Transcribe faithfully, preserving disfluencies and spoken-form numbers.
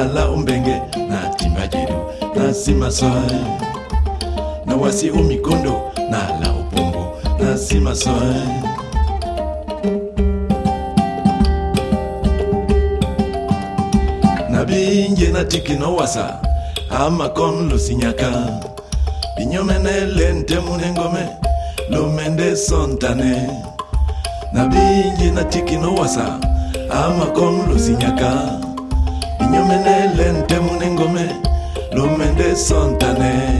na la umbenge na timbajeru na simasoe na wasi umikondo na la upombo na simasoe na binje na tikino wasa ama kon lusinyaka binyomene lente munengome lumende sontane na binje na tikino wasa ama kon lusinyaka binyomene lente munengome lumende sontane